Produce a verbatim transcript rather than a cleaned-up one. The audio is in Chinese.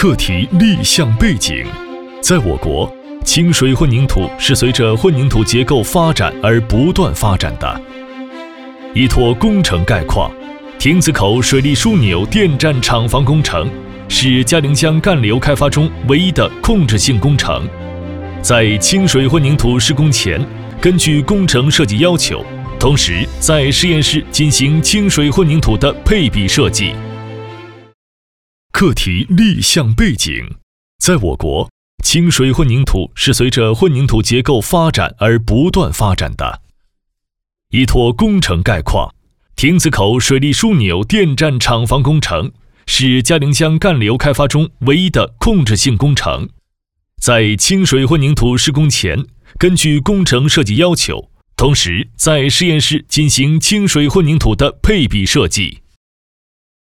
课题立项背景。在我国，清水混凝土是随着混凝土结构发展而不断发展的。依托工程概况，亭子口水利枢纽电站厂房工程是嘉陵江干流开发中唯一的控制性工程。在清水混凝土施工前，根据工程设计要求，同时在实验室进行清水混凝土的配比设计。课题立项背景。在我国，清水混凝土是随着混凝土结构发展而不断发展的。依托工程概况，亭子口水利枢纽电站厂房工程是嘉陵江干流开发中唯一的控制性工程。在清水混凝土施工前，根据工程设计要求，同时在实验室进行清水混凝土的配比设计。